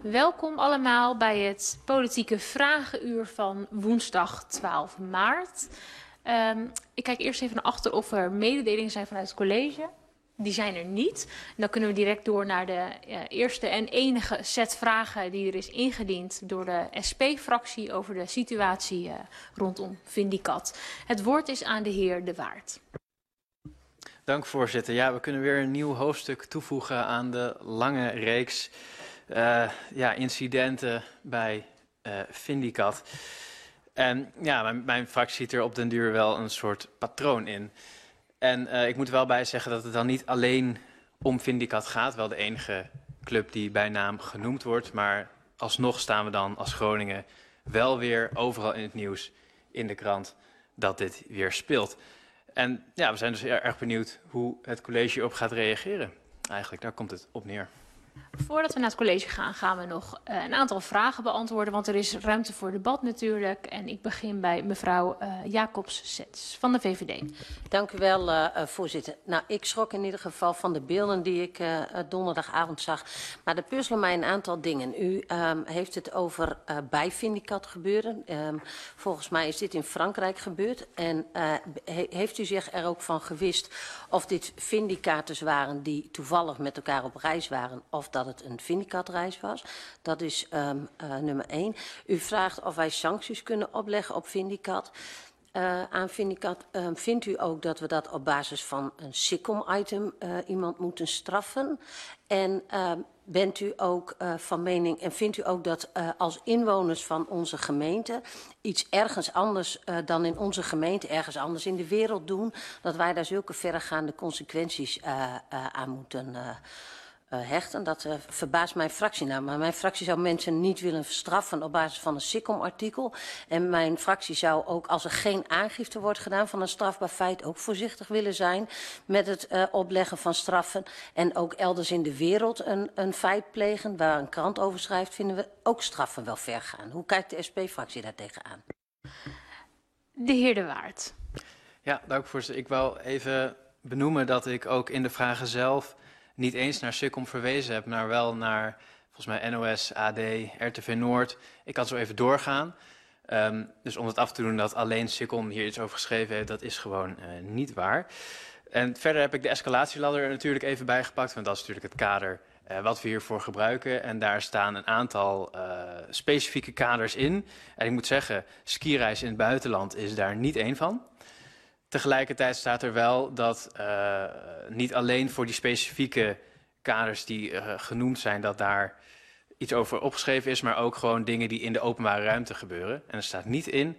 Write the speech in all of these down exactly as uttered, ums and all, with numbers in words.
Welkom allemaal bij het politieke vragenuur van woensdag twaalf maart. Um, ik kijk eerst even naar achter of er mededelingen zijn vanuit het college. Die zijn er niet. En dan kunnen we direct door naar de uh, eerste en enige set vragen die er is ingediend door de S P-fractie over de situatie uh, rondom Vindicat. Het woord is aan de heer De Waard. Dank voorzitter. Ja, we kunnen weer een nieuw hoofdstuk toevoegen aan de lange reeks uh, ja, incidenten bij uh, Vindicat. En ja, mijn, mijn fractie ziet er op den duur wel een soort patroon in. En uh, ik moet er wel bij zeggen dat het dan niet alleen om Vindicat gaat. Wel de enige club die bij naam genoemd wordt. Maar alsnog staan we dan als Groningen wel weer overal in het nieuws, in de krant, dat dit weer speelt. En ja, we zijn dus erg benieuwd hoe het college hierop gaat reageren. Eigenlijk, daar komt het op neer. Voordat we naar het college gaan, gaan we nog uh, een aantal vragen beantwoorden. Want er is ruimte voor debat natuurlijk. En ik begin bij mevrouw uh, Jacobs-Sets van de V V D. Dank u wel, uh, voorzitter. Nou, ik schrok in ieder geval van de beelden die ik uh, donderdagavond zag. Maar er puzzelen mij een aantal dingen. U um, heeft het over uh, bij Vindicat gebeuren. Um, volgens mij is dit in Frankrijk gebeurd. En uh, he, heeft u zich er ook van gewist of dit Vindicators waren die toevallig met elkaar op reis waren, of dat het een Vindicat-reis was? Dat is um, uh, nummer één. U vraagt of wij sancties kunnen opleggen op Vindicat. Uh, aan Vindicat, uh, vindt u ook dat we dat op basis van een SICOM-item uh, iemand moeten straffen? En uh, bent u ook uh, van mening en vindt u ook dat uh, als inwoners van onze gemeente iets ergens anders uh, dan in onze gemeente, ergens anders in de wereld doen, dat wij daar zulke verregaande consequenties uh, uh, aan moeten uh, Uh, hechten? Dat uh, verbaast mijn fractie nou. Maar mijn fractie zou mensen niet willen straffen op basis van een SICOM-artikel. En mijn fractie zou ook, als er geen aangifte wordt gedaan van een strafbaar feit, ook voorzichtig willen zijn met het uh, opleggen van straffen. En ook elders in de wereld een, een feit plegen waar een krant over schrijft, vinden we ook straffen wel ver gaan. Hoe kijkt de S P-fractie daar tegenaan? De heer De Waard. Ja, dank voorzitter. Ik wou even benoemen dat ik ook in de vragen zelf niet eens naar SICOM verwezen heb, maar wel naar volgens mij N O S, A D, R T V Noord. Ik kan zo even doorgaan. Um, dus om het af te doen dat alleen SICOM hier iets over geschreven heeft, dat is gewoon uh, niet waar. En verder heb ik de escalatieladder er natuurlijk even bijgepakt, want dat is natuurlijk het kader uh, wat we hiervoor gebruiken. En daar staan een aantal uh, specifieke kaders in. En ik moet zeggen, skireis in het buitenland is daar niet één van. Tegelijkertijd staat er wel dat uh, niet alleen voor die specifieke kaders die uh, genoemd zijn, dat daar iets over opgeschreven is, maar ook gewoon dingen die in de openbare ruimte gebeuren. En er staat niet in,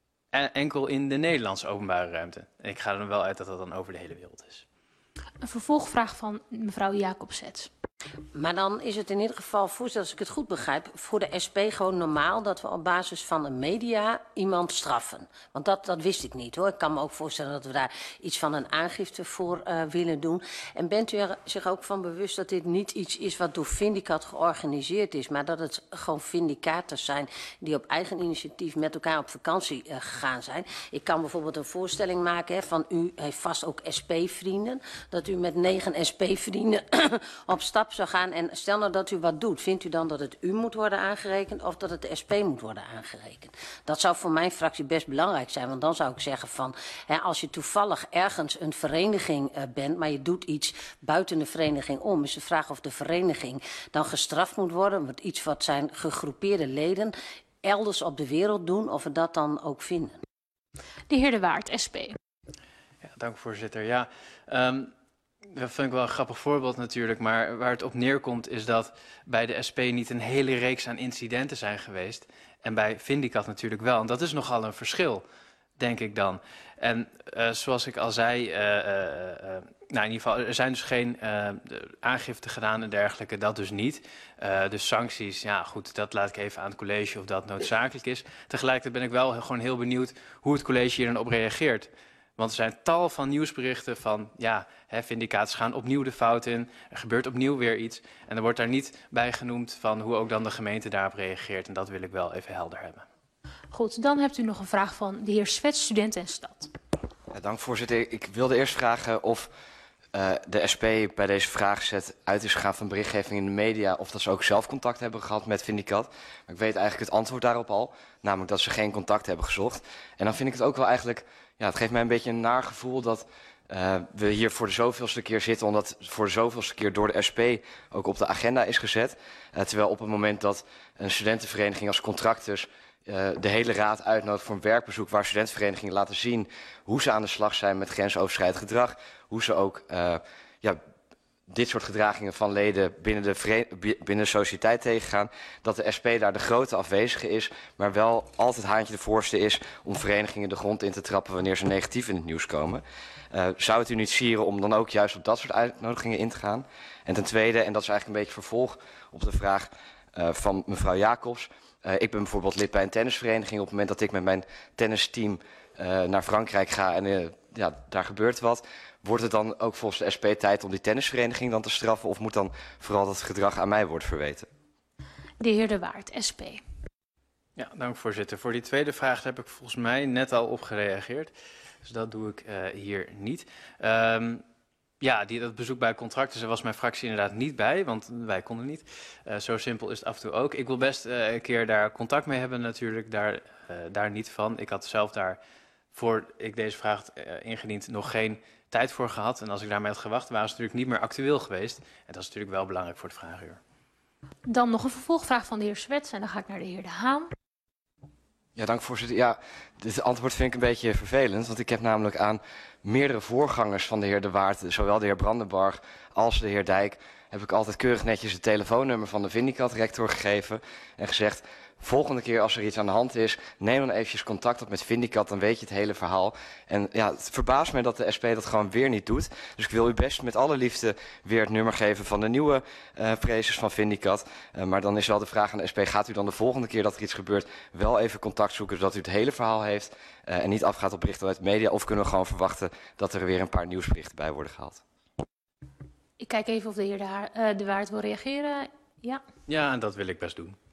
enkel in de Nederlandse openbare ruimte. En ik ga er dan wel uit dat dat dan over de hele wereld is. Een vervolgvraag van mevrouw Jacobs-Sets. Maar dan is het in ieder geval, voorzitter, als ik het goed begrijp, voor de S P gewoon normaal dat we op basis van een media iemand straffen. Want dat, dat wist ik niet hoor. Ik kan me ook voorstellen dat we daar iets van een aangifte voor uh, willen doen. En bent u er zich ook van bewust dat dit niet iets is wat door Vindicat georganiseerd is, maar dat het gewoon Vindicators zijn die op eigen initiatief met elkaar op vakantie uh, gegaan zijn? Ik kan bijvoorbeeld een voorstelling maken hè, van u heeft vast ook S P-vrienden, dat u met negen S P-vrienden op stap zou gaan. En stel nou dat u wat doet, vindt u dan dat het u moet worden aangerekend of dat het de S P moet worden aangerekend? Dat zou voor mijn fractie best belangrijk zijn, want dan zou ik zeggen van, hè, als je toevallig ergens een vereniging uh, bent, maar je doet iets buiten de vereniging om, is de vraag of de vereniging dan gestraft moet worden, want iets wat zijn gegroepeerde leden elders op de wereld doen, of we dat dan ook vinden. De heer De Waard, S P. Ja, dank voorzitter. Ja, um, dat vind ik wel een grappig voorbeeld natuurlijk, maar waar het op neerkomt is dat bij de S P niet een hele reeks aan incidenten zijn geweest. En bij Vindicat natuurlijk wel. En dat is nogal een verschil, denk ik dan. En uh, zoals ik al zei, uh, uh, uh, nou in ieder geval, er zijn dus geen uh, aangifte gedaan en dergelijke, dat dus niet. Uh, dus sancties, ja goed, dat laat ik even aan het college of dat noodzakelijk is. Tegelijkertijd ben ik wel gewoon heel benieuwd hoe het college hier dan op reageert. Want er zijn tal van nieuwsberichten van, ja, hè, Vindicators gaan opnieuw de fout in. Er gebeurt opnieuw weer iets. En er wordt daar niet bij genoemd van hoe ook dan de gemeente daarop reageert. En dat wil ik wel even helder hebben. Goed, dan hebt u nog een vraag van de heer Swets, student en stad. Ja, dank voorzitter. Ik wilde eerst vragen of uh, de S P bij deze vraagzet uit is gegaan van berichtgeving in de media, of dat ze ook zelf contact hebben gehad met Vindicat. Maar ik weet eigenlijk het antwoord daarop al, namelijk dat ze geen contact hebben gezocht. En dan vind ik het ook wel eigenlijk, ja, het geeft mij een beetje een naar gevoel dat uh, we hier voor de zoveelste keer zitten, omdat het voor de zoveelste keer door de S P ook op de agenda is gezet. Uh, terwijl op het moment dat een studentenvereniging als Contractus Uh, de hele raad uitnodigt voor een werkbezoek waar studentenverenigingen laten zien hoe ze aan de slag zijn met grensoverschrijdend gedrag, hoe ze ook uh, ja, dit soort gedragingen van leden binnen de, binnen de sociëteit tegengaan, dat de S P daar de grote afwezige is, maar wel altijd haantje de voorste is om verenigingen de grond in te trappen wanneer ze negatief in het nieuws komen. Uh, zou het u niet sieren om dan ook juist op dat soort uitnodigingen in te gaan? En ten tweede, en dat is eigenlijk een beetje vervolg op de vraag uh, van mevrouw Jacobs. Uh, ik ben bijvoorbeeld lid bij een tennisvereniging. Op het moment dat ik met mijn tennisteam uh, naar Frankrijk ga en uh, ja, daar gebeurt wat, wordt het dan ook volgens de S P tijd om die tennisvereniging dan te straffen, of moet dan vooral dat gedrag aan mij worden verweten? De heer De Waard, S P. Ja, dank voorzitter. Voor die tweede vraag heb ik volgens mij net al op gereageerd. Dus dat doe ik uh, hier niet. Um, Ja, die, dat bezoek bij Contractus, daar was mijn fractie inderdaad niet bij, want wij konden niet. Uh, zo simpel is het af en toe ook. Ik wil best uh, een keer daar contact mee hebben natuurlijk, daar, uh, daar niet van. Ik had zelf daar, voor ik deze vraag uh, ingediend, nog geen tijd voor gehad. En als ik daarmee had gewacht, waren ze natuurlijk niet meer actueel geweest. En dat is natuurlijk wel belangrijk voor het vraaguur. Dan nog een vervolgvraag van de heer Swets en dan ga ik naar de heer De Haan. Ja, dank voorzitter. Ja, dit antwoord vind ik een beetje vervelend, want ik heb namelijk aan meerdere voorgangers van de heer De Waard, zowel de heer Brandenbarg als de heer Dijk, heb ik altijd keurig netjes het telefoonnummer van de Vindicat-rector gegeven en gezegd, volgende keer als er iets aan de hand is, neem dan eventjes contact op met Vindicat, dan weet je het hele verhaal. En ja, het verbaast me dat de S P dat gewoon weer niet doet. Dus ik wil u best met alle liefde weer het nummer geven van de nieuwe uh, prezes van Vindicat. Uh, maar dan is wel de vraag aan de S P, gaat u dan de volgende keer dat er iets gebeurt wel even contact zoeken, zodat u het hele verhaal heeft uh, en niet afgaat op berichten uit de media? Of kunnen we gewoon verwachten dat er weer een paar nieuwsberichten bij worden gehaald? Ik kijk even of de heer De, Haar, uh, De Waard wil reageren. Ja. Ja, en dat wil ik best doen.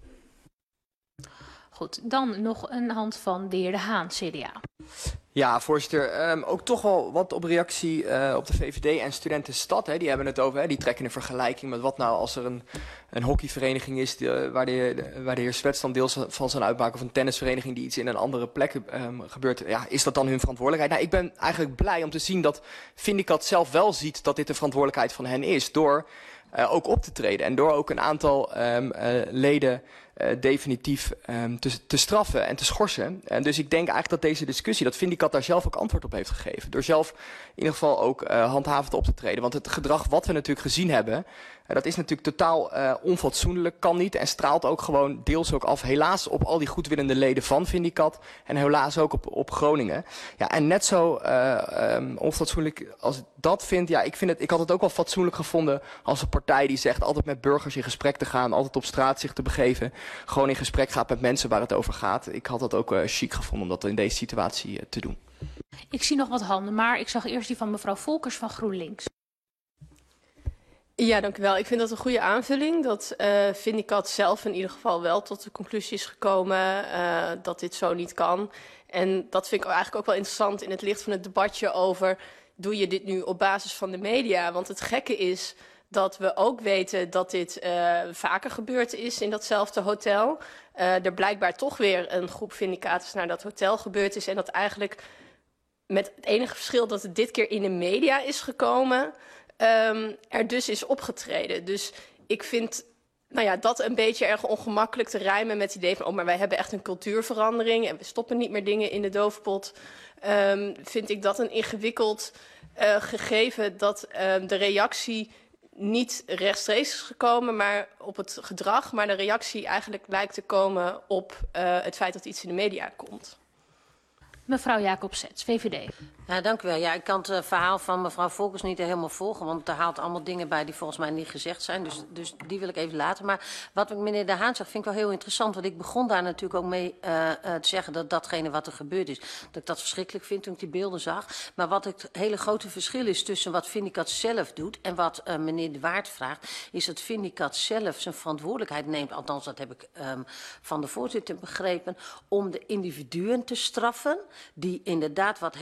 Goed, dan nog een hand van de heer De Haan, C D A. Ja, voorzitter. Um, ook toch wel wat op reactie uh, op de V V D en Studentenstad. Hè, die hebben het over, hè, die trekken een vergelijking met wat nou als er een, een hockeyvereniging is die, uh, waar, de, de, waar de heer Swets dan deels van zijn uitmaken, of een tennisvereniging die iets in een andere plek um, gebeurt. Ja, is dat dan hun verantwoordelijkheid? Nou, ik ben eigenlijk blij om te zien dat Vindicat zelf wel ziet dat dit de verantwoordelijkheid van hen is, door uh, ook op te treden en door ook een aantal um, uh, leden Uh, definitief um, te, te straffen en te schorsen. En dus ik denk eigenlijk dat deze discussie, dat Vindicat daar zelf ook antwoord op heeft gegeven. Door zelf in ieder geval ook uh, handhavend op te treden. Want het gedrag wat we natuurlijk gezien hebben, uh, dat is natuurlijk totaal uh, onfatsoenlijk, kan niet en straalt ook gewoon deels ook af. Helaas op al die goedwillende leden van Vindicat en helaas ook op, op Groningen. Ja, en net zo uh, um, onfatsoenlijk als ik dat vind, ja, ik, vind het, ik had het ook wel fatsoenlijk gevonden als een partij die zegt altijd met burgers in gesprek te gaan, altijd op straat zich te begeven, gewoon in gesprek gaat met mensen waar het over gaat. Ik had dat ook uh, chic gevonden om dat in deze situatie uh, te doen. Ik zie nog wat handen, maar ik zag eerst die van mevrouw Volkers van GroenLinks. Ja, dank u wel. Ik vind dat een goede aanvulling. Dat uh, Vindicat zelf in ieder geval wel tot de conclusie is gekomen uh, dat dit zo niet kan. En dat vind ik eigenlijk ook wel interessant in het licht van het debatje over, doe je dit nu op basis van de media? Want het gekke is dat we ook weten dat dit uh, vaker gebeurd is in datzelfde hotel. Uh, er blijkbaar toch weer een groep vindicators naar dat hotel gebeurd is. En dat eigenlijk met het enige verschil dat het dit keer in de media is gekomen, um, er dus is opgetreden. Dus ik vind nou ja, dat een beetje erg ongemakkelijk te rijmen met het idee van, oh, maar wij hebben echt een cultuurverandering en we stoppen niet meer dingen in de doofpot. Um, vind ik dat een ingewikkeld uh, gegeven dat uh, de reactie niet rechtstreeks is gekomen, maar op het gedrag, maar de reactie eigenlijk lijkt te komen op uh, het feit dat iets in de media komt. Mevrouw Jacobs-Zets, V V D. Ja, dank u wel. Ja, ik kan het uh, verhaal van mevrouw Volkers niet helemaal volgen, want er haalt allemaal dingen bij die volgens mij niet gezegd zijn. Dus, dus die wil ik even laten. Maar wat ik meneer De Haan zegt, vind ik wel heel interessant. Want ik begon daar natuurlijk ook mee uh, uh, te zeggen dat datgene wat er gebeurd is, dat ik dat verschrikkelijk vind toen ik die beelden zag. Maar wat het hele grote verschil is tussen wat Vindicat zelf doet en wat uh, meneer De Waard vraagt, is dat Vindicat zelf zijn verantwoordelijkheid neemt, althans dat heb ik um, van de voorzitter begrepen, om de individuen te straffen die inderdaad wat hebben gedaan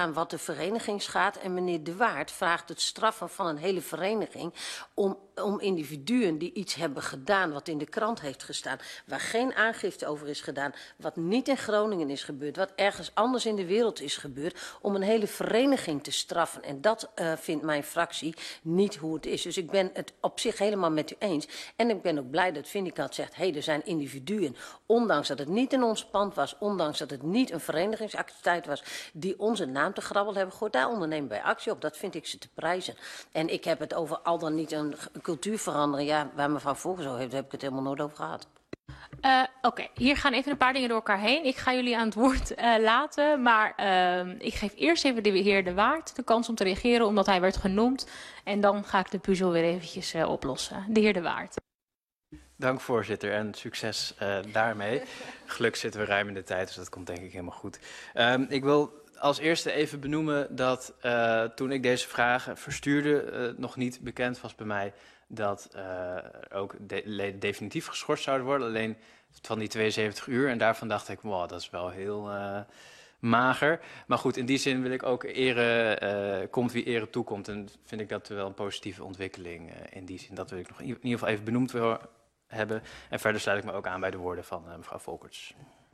aan wat de vereniging schaadt. En meneer De Waard vraagt het straffen van een hele vereniging om, om individuen die iets hebben gedaan wat in de krant heeft gestaan, waar geen aangifte over is gedaan, wat niet in Groningen is gebeurd, wat ergens anders in de wereld is gebeurd, om een hele vereniging te straffen. En dat uh, vindt mijn fractie niet hoe het is. Dus ik ben het op zich helemaal met u eens. En ik ben ook blij dat Vindicat zegt, hé, hey, er zijn individuen, ondanks dat het niet in ons pand was, ondanks dat het niet een verenigingsactiviteit was, die onze naam te grabbel hebben gegooid, daar ondernemen wij actie op. Dat vind ik ze te prijzen. En ik heb het over al dan niet een cultuurverandering, ja, waar mevrouw Volkers over heeft, daar heb ik het helemaal nooit over gehad. Uh, Oké, okay. Hier gaan even een paar dingen door elkaar heen. Ik ga jullie aan het woord uh, laten, maar uh, ik geef eerst even de heer De Waard de kans om te reageren, omdat hij werd genoemd. En dan ga ik de puzzel weer eventjes uh, oplossen. De heer De Waard. Dank voorzitter en succes uh, daarmee. Gelukkig zitten we ruim in de tijd, dus dat komt denk ik helemaal goed. Um, ik wil als eerste even benoemen dat uh, toen ik deze vragen verstuurde, uh, nog niet bekend was bij mij dat uh, ook de leden definitief geschorst zouden worden. Alleen van die tweeënzeventig uur. En daarvan dacht ik, wow, dat is wel heel uh, mager. Maar goed, in die zin wil ik ook ere, uh, komt wie ere toekomt. En vind ik dat wel een positieve ontwikkeling uh, in die zin. Dat wil ik nog in ieder geval even benoemd wil hebben. En verder sluit ik me ook aan bij de woorden van uh, mevrouw Volkerts.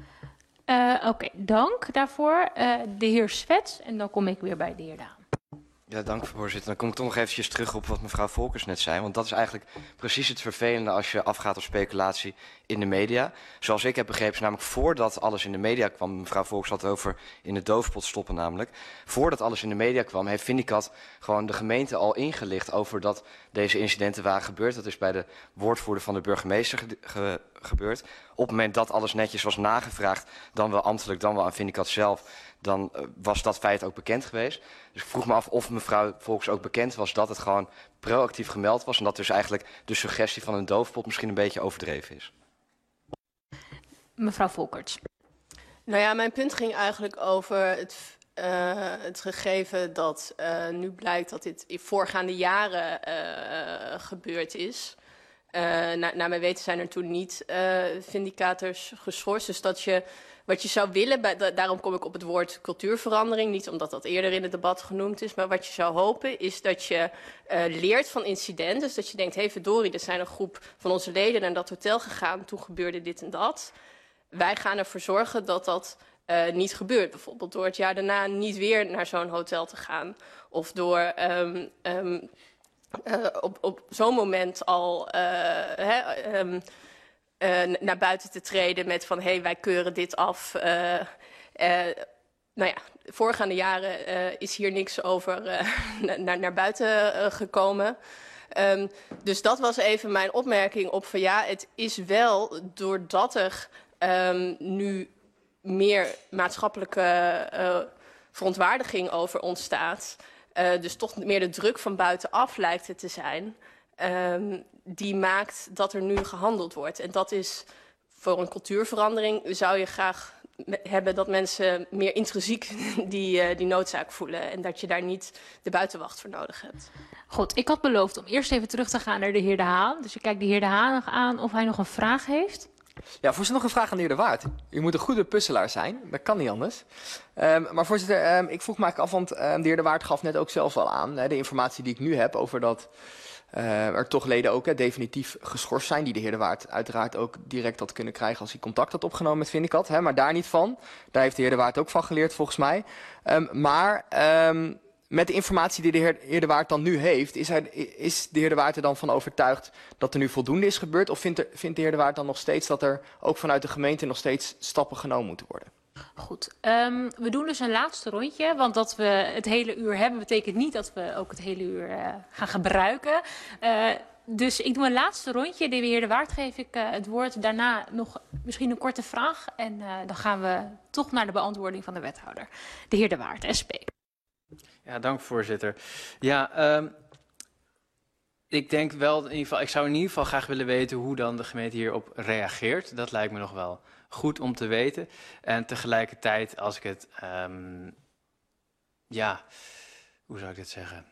Uh, Oké, okay, dank daarvoor. Uh, de heer Swets en dan kom ik weer bij de heer Daan. Ja, dank voorzitter. Dan kom ik toch nog eventjes terug op wat mevrouw Volkers net zei. Want dat is eigenlijk precies het vervelende als je afgaat op speculatie in de media. Zoals ik heb begrepen, is namelijk voordat alles in de media kwam, mevrouw Volkers had het over in de doofpot stoppen namelijk. Voordat alles in de media kwam, heeft Vindicat gewoon de gemeente al ingelicht over dat deze incidenten waren gebeurd. Dat is bij de woordvoerder van de burgemeester ge ge gebeurd. Op het moment dat alles netjes was nagevraagd, dan wel ambtelijk, dan wel aan Vindicat zelf, dan uh, was dat feit ook bekend geweest. Dus ik vroeg me af of mevrouw Volkers ook bekend was dat het gewoon proactief gemeld was en dat dus eigenlijk de suggestie van een doofpot misschien een beetje overdreven is. Mevrouw Volkerts. Nou ja, mijn punt ging eigenlijk over het, uh, het gegeven dat uh, nu blijkt dat dit in voorgaande jaren uh, gebeurd is. Uh, na, naar mijn weten zijn er toen niet uh, vindicators geschorst. Dus dat je, wat je zou willen, bij, da, daarom kom ik op het woord cultuurverandering. Niet omdat dat eerder in het debat genoemd is. Maar wat je zou hopen is dat je uh, leert van incidenten. Dus dat je denkt, hé hey, verdorie, er zijn een groep van onze leden naar dat hotel gegaan. Toen gebeurde dit en dat. Wij gaan ervoor zorgen dat dat uh, niet gebeurt. Bijvoorbeeld door het jaar daarna niet weer naar zo'n hotel te gaan. Of door Um, um, Uh, op, op zo'n moment al uh, hè, um, uh, naar buiten te treden met van hé, hey, wij keuren dit af. Uh, uh, nou ja, de voorgaande jaren uh, is hier niks over uh, naar, naar buiten uh, gekomen. Um, dus dat was even mijn opmerking op van ja, het is wel doordat er um, nu meer maatschappelijke uh, verontwaardiging over ontstaat. Uh, dus toch meer de druk van buitenaf lijkt het te zijn, um, die maakt dat er nu gehandeld wordt. En dat is voor een cultuurverandering zou je graag hebben dat mensen meer intrinsiek die, uh, die noodzaak voelen. En dat je daar niet de buitenwacht voor nodig hebt. Goed, ik had beloofd om eerst even terug te gaan naar de heer De Haan. Dus ik kijk de heer De Haan nog aan of hij nog een vraag heeft. Ja, voorzitter, nog een vraag aan de heer De Waard. U moet een goede puzzelaar zijn, dat kan niet anders. Um, maar voorzitter, um, ik vroeg me eigenlijk af, want um, de heer De Waard gaf net ook zelf al aan, hè, de informatie die ik nu heb over dat uh, er toch leden ook hè, definitief geschorst zijn, die de heer De Waard uiteraard ook direct had kunnen krijgen als hij contact had opgenomen met Vindicat, hè, maar daar niet van. Daar heeft de heer De Waard ook van geleerd volgens mij. Um, maar Um, met de informatie die de heer, heer De Waard dan nu heeft, is, hij, is de heer De Waard er dan van overtuigd dat er nu voldoende is gebeurd? Of vindt, er, vindt de heer De Waard dan nog steeds dat er ook vanuit de gemeente nog steeds stappen genomen moeten worden? Goed, um, we doen dus een laatste rondje, want dat we het hele uur hebben betekent niet dat we ook het hele uur uh, gaan gebruiken. Uh, dus ik doe een laatste rondje. De heer De Waard geef ik uh, het woord. Daarna nog misschien een korte vraag en uh, dan gaan we toch naar de beantwoording van de wethouder. De heer De Waard, S P. Ja, dank voorzitter. Ja, um, ik denk wel, in ieder geval, ik zou in ieder geval graag willen weten hoe dan de gemeente hierop reageert. Dat lijkt me nog wel goed om te weten. En tegelijkertijd, als ik het, um, ja, hoe zou ik dit zeggen?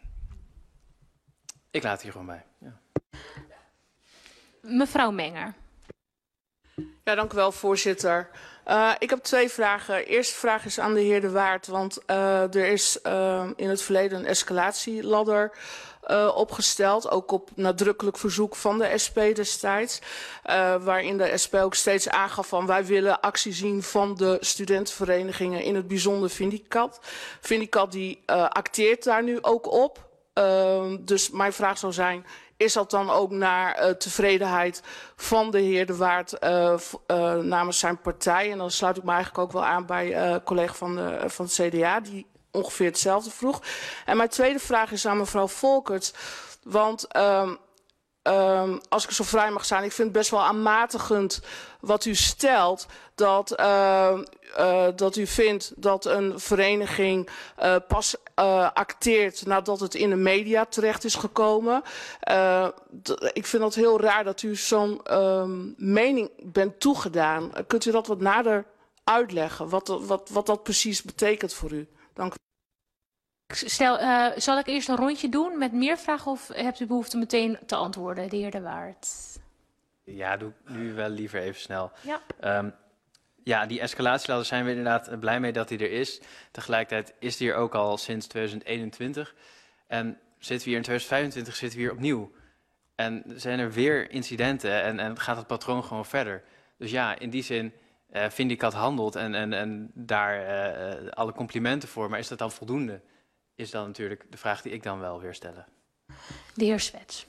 Ik laat het hier gewoon bij. Ja. Mevrouw Menger. Ja, dank u wel, voorzitter. Uh, ik heb twee vragen. De eerste vraag is aan de heer De Waard, want uh, er is uh, in het verleden een escalatieladder uh, opgesteld, ook op nadrukkelijk verzoek van de S P destijds, uh, waarin de S P ook steeds aangaf van wij willen actie zien van de studentenverenigingen, in het bijzonder Vindicat. Vindicat die uh, acteert daar nu ook op. Uh, dus mijn vraag zou zijn, is dat dan ook naar uh, tevredenheid van de heer De Waard uh, uh, namens zijn partij? En dan sluit ik me eigenlijk ook wel aan bij uh, collega van, de, van het C D A, die ongeveer hetzelfde vroeg. En mijn tweede vraag is aan mevrouw Volkerts. Want um, um, als ik zo vrij mag zijn, ik vind het best wel aanmatigend wat u stelt. Dat, uh, uh, dat u vindt dat een vereniging uh, pas uh, acteert nadat het in de media terecht is gekomen. Uh, ik vind het heel raar dat u zo'n uh, mening bent toegedaan. Uh, kunt u dat wat nader uitleggen, wat, wat, wat dat precies betekent voor u? Dank u. Stel, uh, zal ik eerst een rondje doen met meer vragen of hebt u behoefte meteen te antwoorden, de heer De Waard? Ja, doe ik nu wel liever even snel. Ja. Um, ja, die escalatieladder zijn we inderdaad blij mee dat die er is. Tegelijkertijd is die er ook al sinds tweeduizend eenentwintig. En zitten we hier in tweeduizend vijfentwintig zitten we hier opnieuw. En zijn er weer incidenten en, en gaat het patroon gewoon verder. Dus ja, in die zin uh, vind ik dat handelt en, en, en daar uh, alle complimenten voor. Maar is dat dan voldoende? Is dan natuurlijk de vraag die ik dan wel weer stellen. De heer Swets.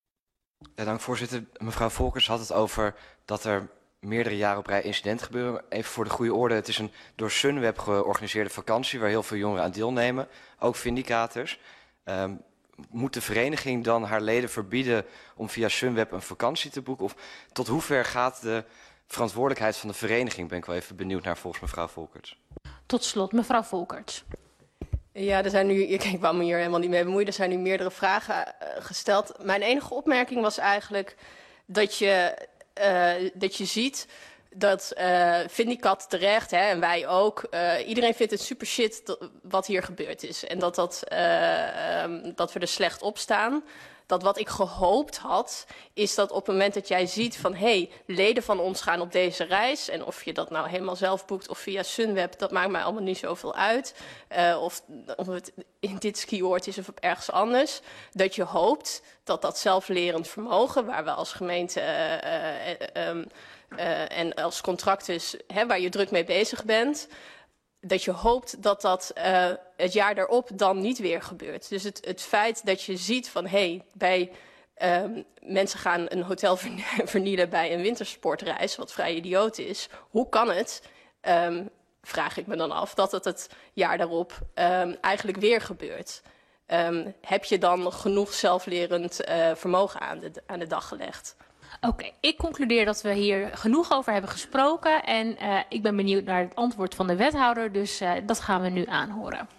Ja, dank voorzitter. Mevrouw Volkers had het over dat er meerdere jaren op rij incidenten gebeuren. Even voor de goede orde, het is een door Sunweb georganiseerde vakantie waar heel veel jongeren aan deelnemen. Ook vindicators. Um, moet de vereniging dan haar leden verbieden om via Sunweb een vakantie te boeken? Of tot hoever gaat de verantwoordelijkheid van de vereniging? Ben ik wel even benieuwd naar volgens mevrouw Volkers. Tot slot, mevrouw Volkers. Ja, er zijn nu, ik wou me hier helemaal niet mee bemoeien, er zijn nu meerdere vragen uh, gesteld. Mijn enige opmerking was eigenlijk dat je, uh, dat je ziet dat uh, Vindicat terecht, hè, en wij ook, uh, iedereen vindt het super shit dat, wat hier gebeurd is. En dat, dat, uh, um, dat we er slecht op staan. Dat wat ik gehoopt had, is dat op het moment dat jij ziet van hé, hey, leden van ons gaan op deze reis. En of je dat nou helemaal zelf boekt of via Sunweb, dat maakt mij allemaal niet zoveel uit. Uh, of, of het in dit skioord is of op ergens anders. Dat je hoopt dat dat zelflerend vermogen, waar we als gemeente uh, uh, um, uh, en als contractus, hè, waar je druk mee bezig bent, dat je hoopt dat dat uh, het jaar daarop dan niet weer gebeurt. Dus het, het feit dat je ziet van hé, hey, bij um, mensen gaan een hotel vernielen bij een wintersportreis, wat vrij idioot is. Hoe kan het, um, vraag ik me dan af, dat het het jaar daarop um, eigenlijk weer gebeurt? Um, heb je dan genoeg zelflerend uh, vermogen aan de, aan de dag gelegd? Oké, okay, ik concludeer dat we hier genoeg over hebben gesproken en uh, ik ben benieuwd naar het antwoord van de wethouder, dus uh, dat gaan we nu aanhoren.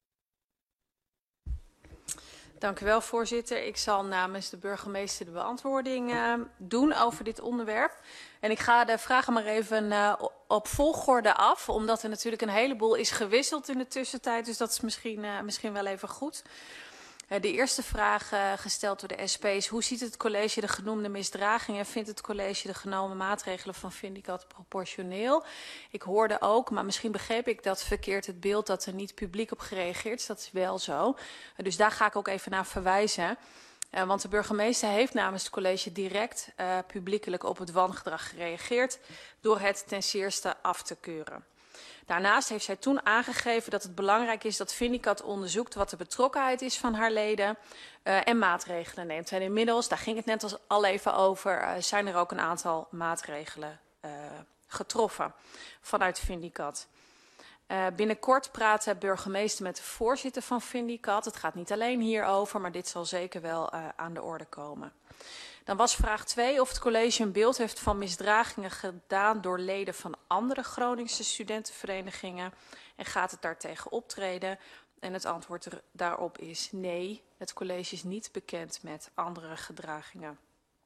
Dank u wel, voorzitter. Ik zal namens de burgemeester de beantwoording uh, doen over dit onderwerp. En ik ga de vragen maar even uh, op volgorde af, omdat er natuurlijk een heleboel is gewisseld in de tussentijd, dus dat is misschien, uh, misschien wel even goed. De eerste vraag uh, gesteld door de S P is: hoe ziet het college de genoemde misdragingen? Vindt het college de genomen maatregelen van Vindicat proportioneel? Ik hoorde ook, maar misschien begreep ik dat verkeerd, het beeld dat er niet publiek op gereageerd is. Dat is wel zo. Uh, dus daar ga ik ook even naar verwijzen. Uh, want de burgemeester heeft namens het college direct uh, publiekelijk op het wangedrag gereageerd door het ten zeerste af te keuren. Daarnaast heeft zij toen aangegeven dat het belangrijk is dat Vindicat onderzoekt wat de betrokkenheid is van haar leden uh, en maatregelen neemt. En inmiddels, daar ging het net als al even over, uh, zijn er ook een aantal maatregelen uh, getroffen vanuit Vindicat. Uh, binnenkort praat de burgemeester met de voorzitter van Vindicat. Het gaat niet alleen hierover, maar dit zal zeker wel uh, aan de orde komen. Dan was vraag twee of het college een beeld heeft van misdragingen gedaan door leden van andere Groningse studentenverenigingen en gaat het daartegen optreden? En het antwoord er, daarop is nee, het college is niet bekend met andere gedragingen.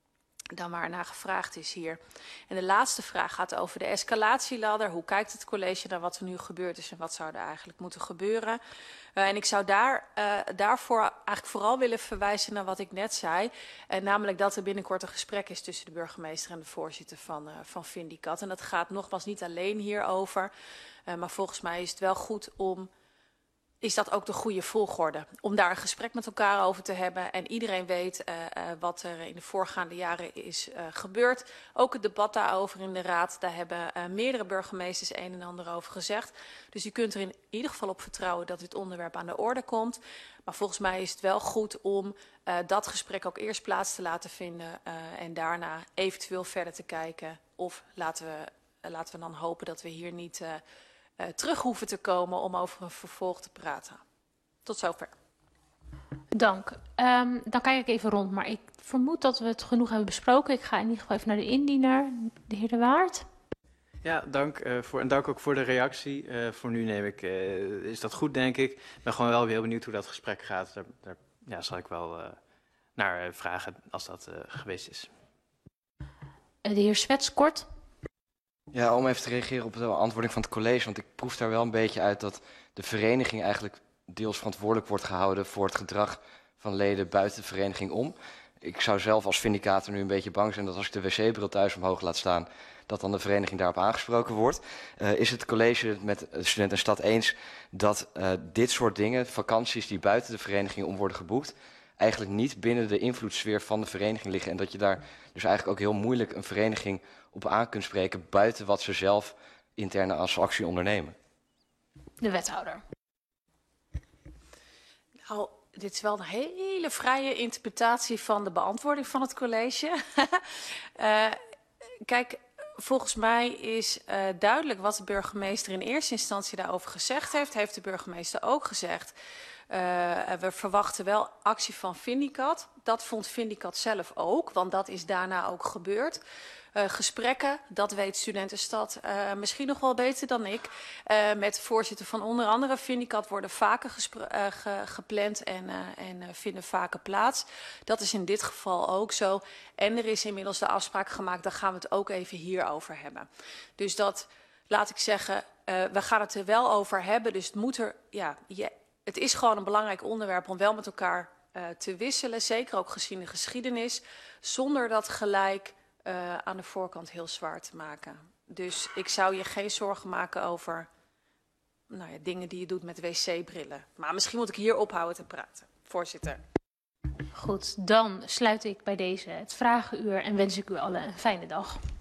dan maar naar gevraagd is hier. En de laatste vraag gaat over de escalatieladder. Hoe kijkt het college naar wat er nu gebeurd is en wat zou er eigenlijk moeten gebeuren? Uh, en ik zou daar, uh, daarvoor eigenlijk vooral willen verwijzen naar wat ik net zei. Uh, namelijk dat er binnenkort een gesprek is tussen de burgemeester en de voorzitter van, uh, van Vindicat. En dat gaat nogmaals niet alleen hierover. Uh, maar volgens mij is het wel goed om... is dat ook de goede volgorde. Om daar een gesprek met elkaar over te hebben. En iedereen weet uh, uh, wat er in de voorgaande jaren is uh, gebeurd. Ook het debat daarover in de Raad. Daar hebben uh, meerdere burgemeesters een en ander over gezegd. Dus u kunt er in ieder geval op vertrouwen dat dit onderwerp aan de orde komt. Maar volgens mij is het wel goed om uh, dat gesprek ook eerst plaats te laten vinden. Uh, en daarna eventueel verder te kijken. Of laten we, uh, laten we dan hopen dat we hier niet... Uh, Uh, terug hoeven te komen om over een vervolg te praten. Tot zover. Dank. Um, dan kijk ik even rond, maar ik vermoed dat we het genoeg hebben besproken. Ik ga in ieder geval even naar de indiener, de heer De Waard. Ja, dank uh, voor, en dank ook voor de reactie. Uh, voor nu neem ik, uh, is dat goed, denk ik. Ik ben gewoon wel weer heel benieuwd hoe dat gesprek gaat. Daar, daar ja, zal ik wel uh, naar uh, vragen als dat uh, geweest is. Uh, de heer Swets, kort. Ja, om even te reageren op de antwoording van het college, want ik proef daar wel een beetje uit dat de vereniging eigenlijk deels verantwoordelijk wordt gehouden voor het gedrag van leden buiten de vereniging om. Ik zou zelf als vindicator nu een beetje bang zijn dat als ik de wc-bril thuis omhoog laat staan, dat dan de vereniging daarop aangesproken wordt. Uh, is het college met Student en Stad eens dat uh, dit soort dingen, vakanties die buiten de vereniging om worden geboekt, eigenlijk niet binnen de invloedssfeer van de vereniging liggen en dat je daar dus eigenlijk ook heel moeilijk een vereniging op aan kunt spreken buiten wat ze zelf interne als actie ondernemen? De wethouder. Nou, dit is wel een hele vrije interpretatie van de beantwoording van het college. uh, kijk, volgens mij is uh, duidelijk wat de burgemeester in eerste instantie daarover gezegd heeft. Heeft de burgemeester ook gezegd. Uh, we verwachten wel actie van Vindicat. Dat vond Vindicat zelf ook, want dat is daarna ook gebeurd. Uh, gesprekken, dat weet Studentenstad uh, misschien nog wel beter dan ik. Uh, met de voorzitter van onder andere Vindicat worden vaker uh, ge gepland en, uh, en uh, vinden vaker plaats. Dat is in dit geval ook zo. En er is inmiddels de afspraak gemaakt, daar gaan we het ook even hierover hebben. Dus dat, laat ik zeggen, uh, we gaan het er wel over hebben. Dus het moet er, ja, je, het is gewoon een belangrijk onderwerp om wel met elkaar uh, te wisselen. Zeker ook gezien de geschiedenis. Zonder dat gelijk uh, aan de voorkant heel zwaar te maken. Dus ik zou je geen zorgen maken over nou ja, dingen die je doet met wc-brillen. Maar misschien moet ik hier ophouden te praten. Voorzitter. Goed, dan sluit ik bij deze het vragenuur en wens ik u allen een fijne dag.